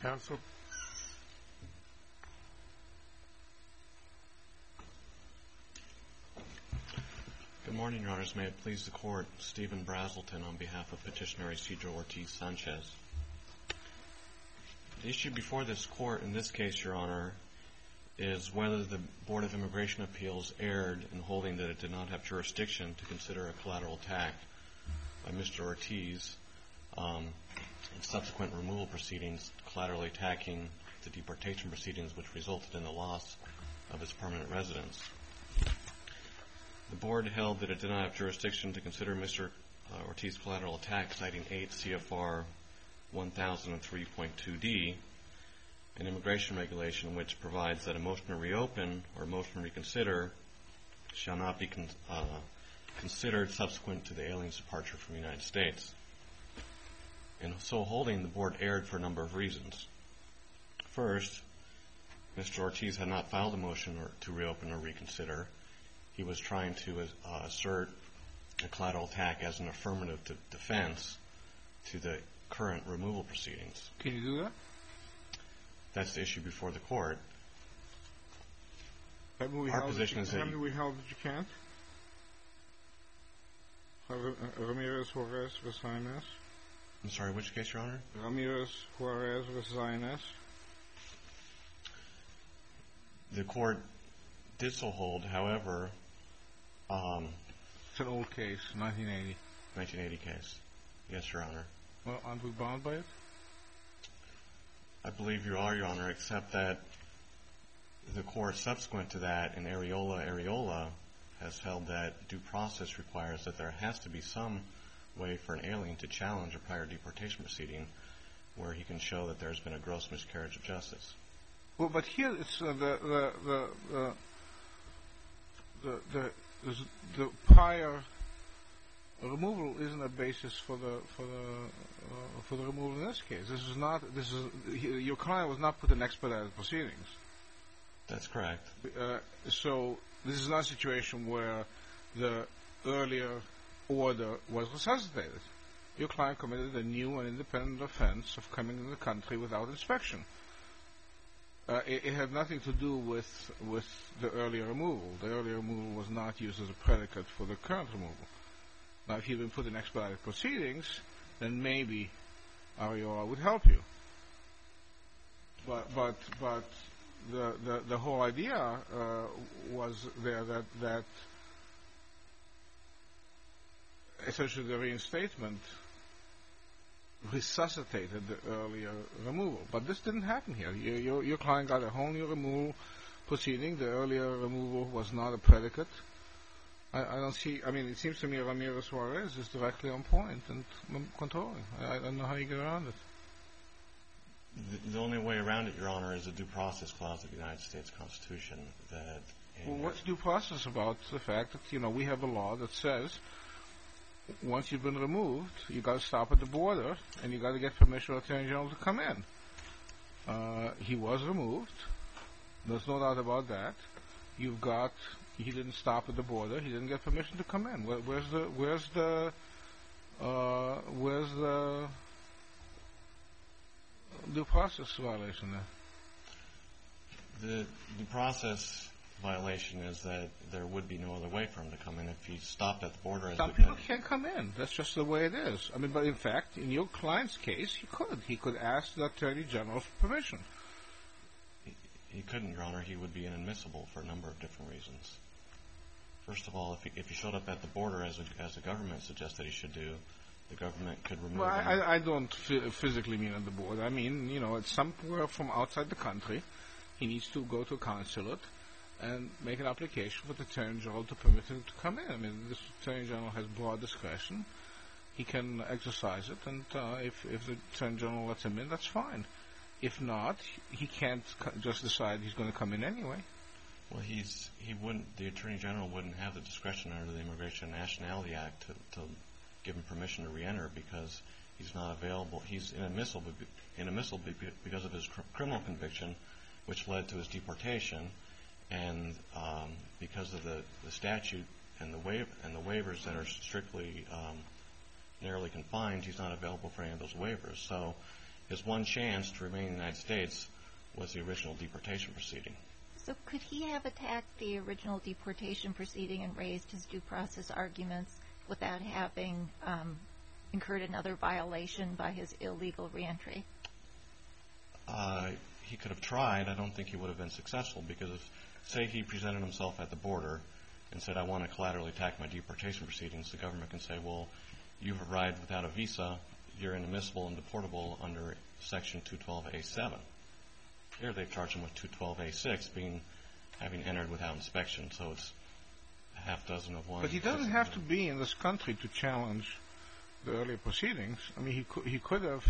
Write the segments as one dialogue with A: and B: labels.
A: counsel.
B: Good morning, Your Honors. May it please the Court, Stephen Brazelton on behalf of Petitioner Isidro Ortiz-Sanchez. The issue before this Court in this case, Your Honor, is whether the Board of Immigration Appeals erred in holding that it did not have jurisdiction to consider a collateral attack by Mr. Ortiz in subsequent removal proceedings, collaterally attacking the deportation proceedings which resulted in the loss of his permanent residence. The Board held that it did not have jurisdiction to consider Mr. Ortiz's collateral attack, citing 8 CFR 1003.2d, an immigration regulation which provides that a motion to reopen or a motion to reconsider shall not be considered subsequent to the alien's departure from the United States. In so holding, the Board erred for a number of reasons. First, Mr. Ortiz had not filed a motion to reopen or reconsider. He was trying to assert a collateral attack as an affirmative defense to the current removal proceedings.
A: Can you do that?
B: That's the issue before the Court.
A: Our position is that we held that you can't. Ramirez-Juarez v. INS.
B: I'm sorry, which case, Your Honor?
A: Ramirez-Juarez v. INS.
B: The Court did so hold, however...
A: It's an old case, 1980.
B: 1980 case. Yes, Your Honor.
A: Well, aren't we bound by it?
B: I believe you are, Your Honor, except that the Court subsequent to that in Areola has held that due process requires that there has to be some way for an alien to challenge a prior deportation proceeding where he can show that there's been a gross miscarriage of justice.
A: Well, but here it's the prior removal isn't a basis for the removal in this case. Your client was not put in expedited proceedings.
B: That's correct.
A: So this is not a situation where the earlier order was resuscitated. Your client committed a new and independent offense of coming into the country without inspection. It had nothing to do with the earlier removal. The earlier removal was not used as a predicate for the current removal. Now, if you'd been put in expedited proceedings, then maybe Areola would help you. But the whole idea was there that essentially the reinstatement resuscitated the earlier removal. But this didn't happen here. Your client got a whole new removal proceeding. The earlier removal was not a predicate. I don't see... I mean, it seems to me Ramirez-Juarez is directly on point and controlling. I don't know how you get around it.
B: The only way around it, Your Honor, is a due process clause of the United States Constitution that...
A: Well, what's due process about the fact that, we have a law that says once you've been removed, you got to stop at the border and you got to get permission of the Attorney General to come in. He was removed. There's no doubt about that. He didn't stop at the border. He didn't get permission to come in. Where's the due process violation there?
B: The due process violation is that there would be no other way for him to come in if he stopped at the border.
A: Some people can't come in. That's just the way it is. I mean, but in fact, in your client's case, he could. He could ask the Attorney General for permission.
B: He couldn't, Your Honor. He would be inadmissible for a number of different reasons. First of all, if he showed up at the border as the government suggested he should do, the government could remove him.
A: Well, I don't physically mean at the border. I mean, it's somewhere from outside the country. He needs to go to a consulate and make an application for the Attorney General to permit him to come in. I mean, the Attorney General has broad discretion. He can exercise it, and if the Attorney General lets him in, that's fine. If not, he can't just decide he's going to come in anyway.
B: Well, the Attorney General wouldn't have the discretion under the Immigration and Nationality Act to give him permission to reenter because he's not available. He's inadmissible because of his criminal conviction, which led to his deportation, and because of the statute and the waivers that are strictly narrowly confined, he's not available for any of those waivers. So his one chance to remain in the United States was the original deportation proceeding.
C: So could he have attacked the original deportation proceeding and raised his due process arguments without having incurred another violation by his illegal reentry?
B: He could have tried. I don't think he would have been successful because, say he presented himself at the border and said, I want to collaterally attack my deportation proceedings, the government can say, well, you've arrived without a visa, you're inadmissible and deportable under Section 212A7. Here they've charged him with 212A6, having entered without inspection, so it's a half dozen of one.
A: But he doesn't have to be in this country to challenge the earlier proceedings. I mean, he could have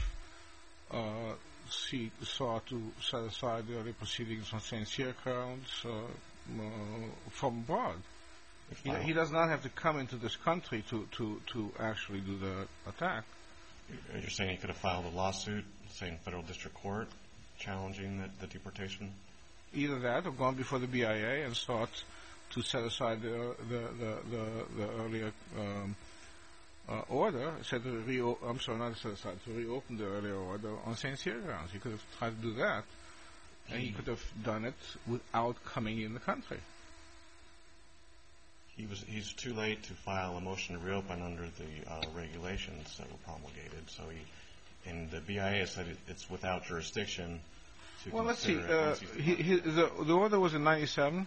A: sought to set aside the earlier proceedings on St. Cyr grounds from abroad. He does not have to come into this country to actually do the attack.
B: You're saying he could have filed a lawsuit, say in federal district court, challenging the deportation?
A: Either that or gone before the BIA and sought to set aside the earlier order, to reopen the earlier order on St. Cyr grounds. He could have tried to do that, and he could have done it without coming in the country.
B: He's too late to file a motion to reopen under the regulations that were promulgated. So and the BIA said it's without jurisdiction.
A: Well, let's see. The order was in 97?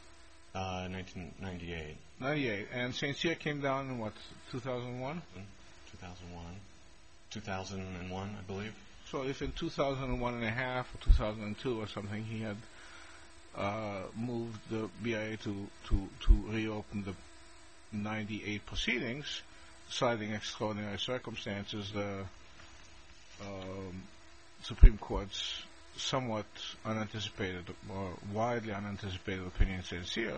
B: 1998.
A: 98. And St. Cyr came down in what, 2001?
B: 2001. 2001, I believe.
A: So if in 2001 and a half or 2002 or something he had moved the BIA to reopen the 98 proceedings, citing extraordinary circumstances, the Supreme Court's somewhat unanticipated or widely unanticipated opinion in St. Cyr,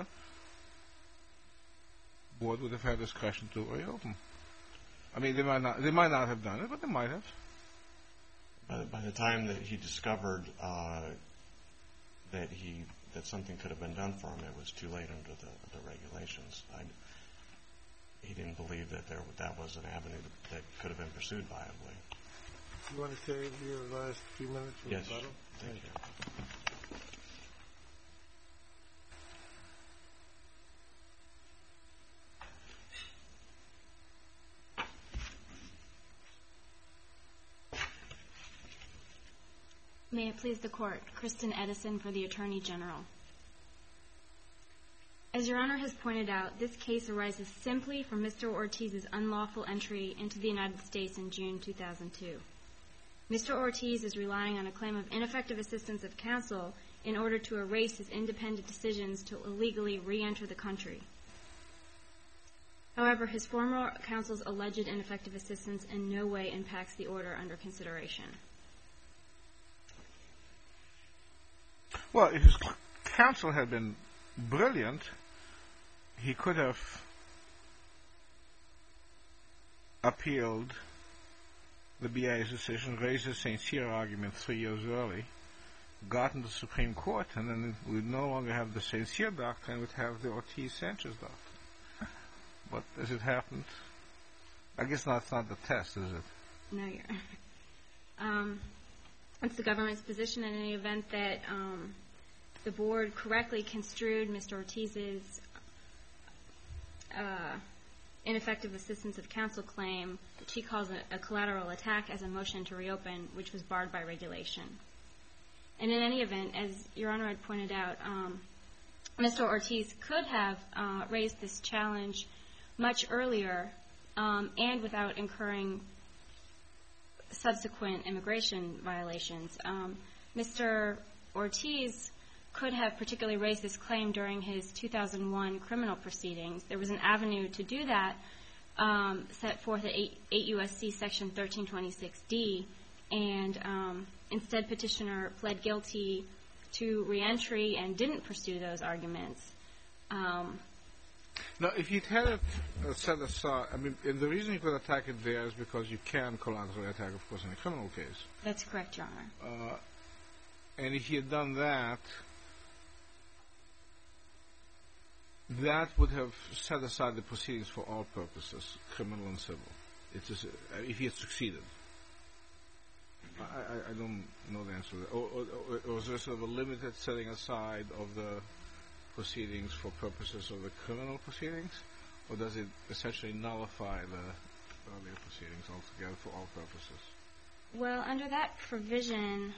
A: board would have had discretion to reopen. I mean, they might not have done it, but they might have.
B: By the time that he discovered that something could have been done for him, it was too late under the regulations. He didn't believe that was an avenue that could have been pursued viably.
D: You want to take your last few minutes?
B: Yes.
D: Thank you.
E: May it please the Court, Kristen Edison for the Attorney General. As Your Honor has pointed out, this case arises simply from Mr. Ortiz's unlawful entry into the United States in June 2002. Mr. Ortiz is relying on a claim of ineffective assistance of counsel in order to erase his independent decisions to illegally re-enter the country. However, his former counsel's alleged ineffective assistance in no way impacts the order under consideration.
A: Well, if his counsel had been brilliant, he could have appealed the BIA's decision, raised his St. Cyr argument 3 years early, gotten to the Supreme Court, and then we'd no longer have the St. Cyr doctrine, we'd have the Ortiz-Sanchez doctrine. But as it happened, I guess that's not the test, is it?
E: No, Your Honor. It's the government's position in any event that the board correctly construed Mr. Ortiz's ineffective assistance of counsel claim, which he calls a collateral attack, as a motion to reopen, which was barred by regulation. And in any event, as Your Honor had pointed out, Mr. Ortiz could have raised this challenge much earlier and without incurring subsequent immigration violations. Mr. Ortiz could have particularly raised this claim during his 2001 criminal proceedings. There was an avenue to do that set forth at 8 U.S.C. Section 1326D, and instead petitioner pled guilty to reentry and didn't pursue those arguments.
A: Now, if you'd had it set aside, I mean, the reason you could attack it there is because you can collaterally attack, of course, in a criminal case.
E: That's correct, Your Honor.
A: And if you had done that, that would have set aside the proceedings for all purposes, criminal and civil. It's just, if he had succeeded. I don't know the answer to that. Or is there sort of a limited setting aside of the proceedings for purposes of the criminal proceedings? Or does it essentially nullify the earlier proceedings altogether for all purposes?
E: Well, under that provision,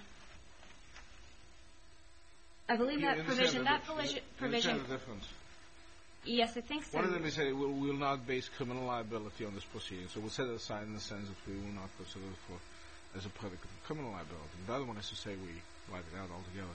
E: I believe that provision,
A: Understand the difference?
E: Yes, I think so.
A: One of them is that we will not base criminal liability on this proceeding, so we'll set it aside in the sense that we will not consider it as a predicate of criminal liability. The other one is to say we wipe it out altogether.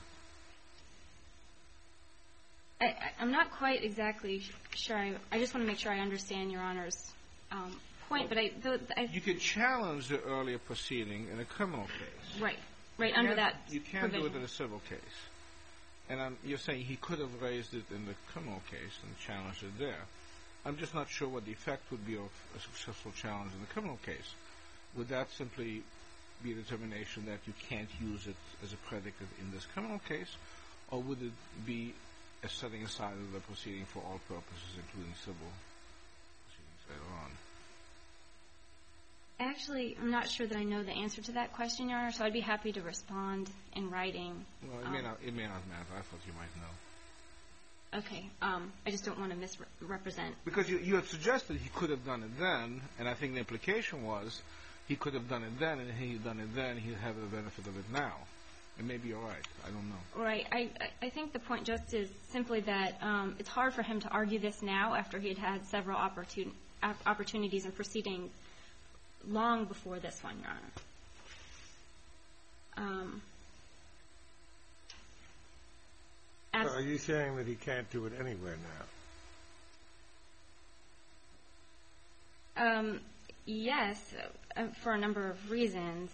E: I'm not quite exactly sure. I just want to make sure I understand Your Honor's point. But
A: you can challenge the earlier proceeding in a criminal case.
E: Right, under that
A: you can't
E: provision.
A: do it in a civil case. And you're saying he could have raised it in the criminal case and challenged it there. I'm just not sure what the effect would be of a successful challenge in the criminal case. Would that simply be a determination that you can't use it as a predicate in this criminal case, or would it be a setting aside of the proceeding for all purposes, including civil proceedings later on?
E: Actually, I'm not sure that I know the answer to that question, Your Honor, so I'd be happy to respond in writing.
A: Well, it may not matter. I thought you might know.
E: Okay. I just don't want to misrepresent.
A: Because you had suggested he could have done it then, and I think the implication was he could have done it then, and if he had done it then, he'd have the benefit of it now. And maybe you're right. I don't know.
E: Right. I think the point just is simply that it's hard for him to argue this now after he had had several opportunities and proceedings long before this one, Your Honor.
D: Are you saying that he can't do it anywhere now?
E: Yes, for a number of reasons.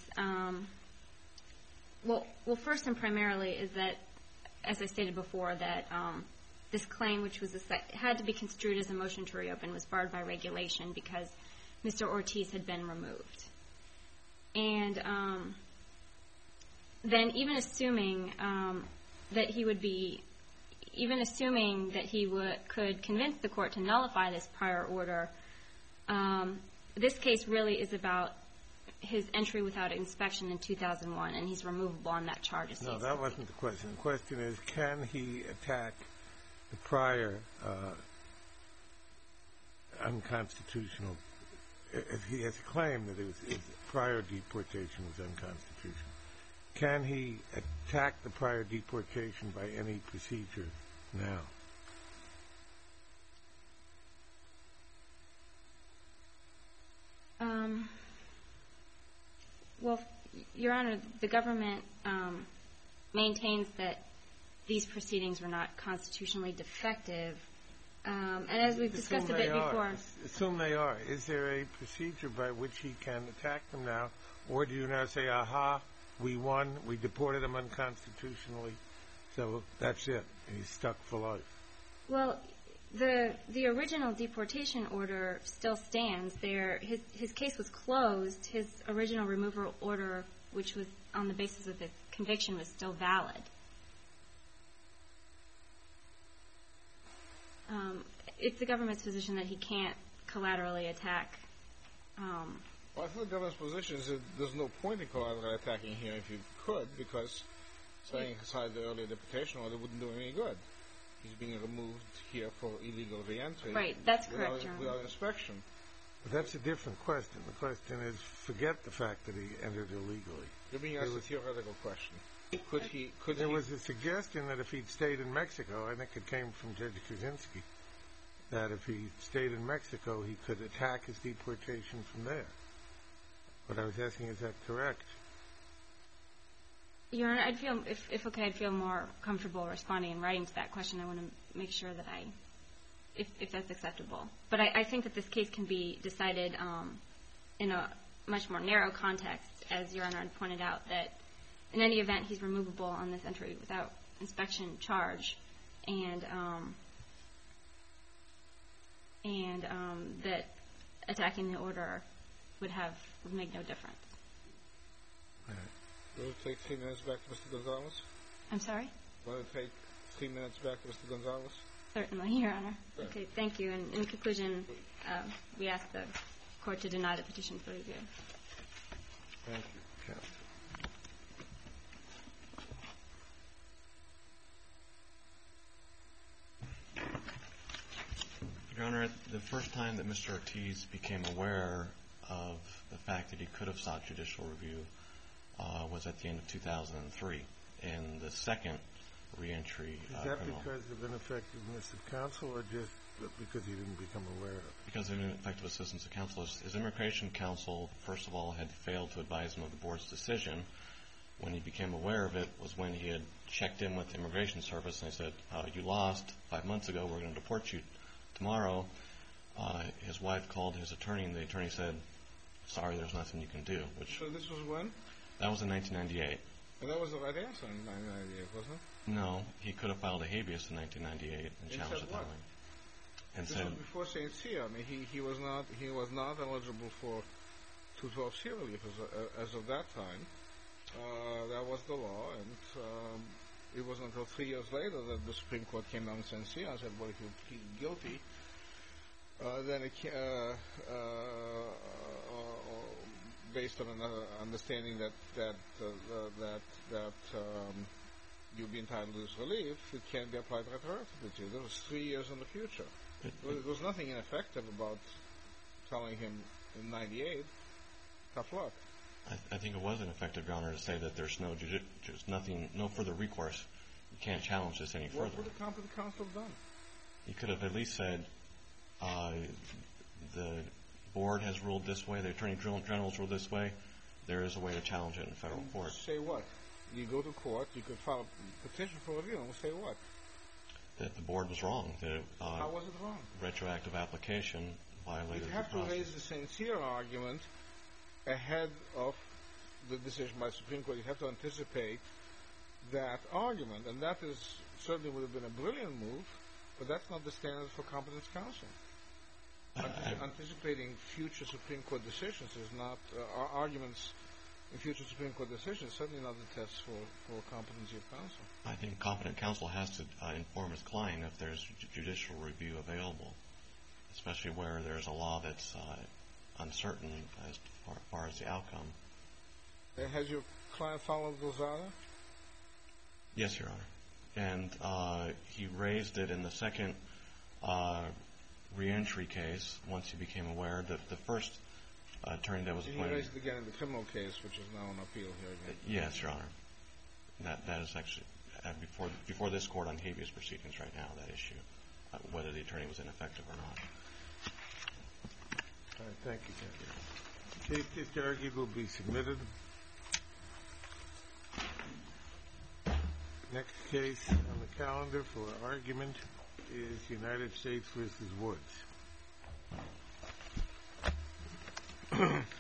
E: Well, first and primarily is that, as I stated before, that this claim, which was had to be construed as a motion to reopen, was barred by regulation because Mr. Ortiz had been removed. And then even assuming that he would be, even assuming that he could convince the court to nullify this prior order, this case really is about his entry without inspection in 2001, and he's removable on that charge.
D: No, that wasn't the question. The question is, can he attack the prior unconstitutional? If he has a claim that his prior deportation was unconstitutional, can he attack the prior deportation by any procedure now?
E: Well, Your Honor, the government maintains that these proceedings were not constitutionally defective. And as we've discussed a bit before.
D: Assume they are. Is there a procedure by which he can attack them now? Or do you now say, aha, we won, we deported him unconstitutionally, so that's it, he's stuck for life?
E: Well, the original deportation order still stands there. His case was closed. His original removal order, which was on the basis of the conviction, was still valid. It's the government's position that he can't collaterally attack.
A: Well, I think the government's position is that there's no point in collaterally attacking here if you could, because setting aside the earlier deportation order wouldn't do him any good. He's being removed here for illegal reentry.
E: Right, that's correct, Your Honor.
A: Without inspection.
D: But that's a different question. The question is, forget the fact that he entered illegally.
A: You're being asked a theoretical question.
D: There was a suggestion that if he'd stayed in Mexico, I think it came from Judge Kuczynski, that if he stayed in Mexico, he could attack his deportation from there. But I was asking, is that correct?
E: Your Honor, I'd feel, if okay, I'd feel more comfortable responding and writing to that question. I want to make sure that if that's acceptable. But I think that this case can be decided in a much more narrow context, as Your Honor had pointed out, that in any event, he's removable on this entry without inspection charge, and that attacking the order would make no difference.
A: All right. Will it take 3 minutes back to Mr. Gonzalez?
E: I'm sorry?
A: Will it take 3 minutes back to Mr. Gonzalez?
E: Certainly, Your Honor. Okay, thank you. And in conclusion, we ask the Court to deny the petition for review.
A: Thank you, Counsel.
B: The first time that Mr. Ortiz became aware of the fact that he could have sought judicial review was at the end of 2003. In the second reentry
D: Is that because of ineffectiveness of counsel or just because he didn't become aware of it?
B: Because of ineffective assistance of counsel. His immigration counsel, first of all, had failed to advise him of the board's decision. When he became aware of it was when he had checked in with the Immigration Service and they said, you lost 5 months ago, we're going to deport you tomorrow. His wife called his attorney and the attorney said, sorry, there's nothing you can do.
A: So this was when?
B: That was in 1998.
A: And that was the right answer in 1998, wasn't it?
B: No, he could have filed a habeas in 1998 and challenged it that way. And
A: this
B: said,
A: was before St. Cyr. I mean, he was not eligible for 212C relief as of that time. That was the law, and it wasn't until 3 years later that the Supreme Court came down in St. Cyr and said, well, if you plead guilty, then it based on another understanding that you'll be entitled to this relief, it can't be applied retroactively. There was 3 years in the future. There was nothing ineffective about telling him in 98, tough luck.
B: I think it was ineffective, Your Honor, to say that there's no further recourse. You can't challenge this any further.
A: What would the competent counsel have done?
B: He could have at least said, the board has ruled this way, the Attorney General has ruled this way, there is a way to challenge it in federal court.
A: Say what? You go to court, you could file a petition for review, and say what?
B: That the board was wrong.
A: How was it wrong?
B: Retroactive application violated the process.
A: You have to raise the St. Cyr argument ahead of the decision by the Supreme Court. You have to anticipate that argument, and that certainly would have been a brilliant move, but that's not the standard for competent counsel. Anticipating future Supreme Court decisions is not arguments in future Supreme Court decisions, certainly not the test for competency of counsel.
B: I think competent counsel has to inform his client if there's judicial review available, especially where there's a law that's uncertain as far as the outcome.
A: Has your client followed Lozada?
B: Yes, Your Honor. And he raised it in the second reentry case once he became aware that the first attorney that was appointed.
A: He raised it again in the criminal case, which is now on appeal here again.
B: Yes, Your Honor. That is actually before this court on habeas proceedings right now, that issue, whether the attorney was ineffective or not.
D: All right, thank you, Judge. The case just argued will be submitted. Next case on the calendar for argument is United States v. Woods.